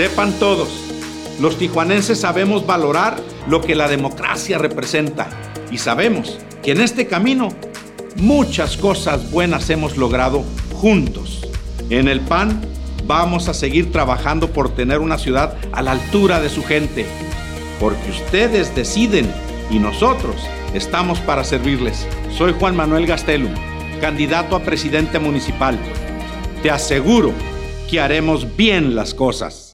Sepan todos, los tijuanenses sabemos valorar lo que la democracia representa y sabemos que en este camino muchas cosas buenas hemos logrado juntos. En el PAN vamos a seguir trabajando por tener una ciudad a la altura de su gente, porque ustedes deciden y nosotros estamos para servirles. Soy Juan Manuel Gastelum, candidato a presidente municipal. Te aseguro que haremos bien las cosas.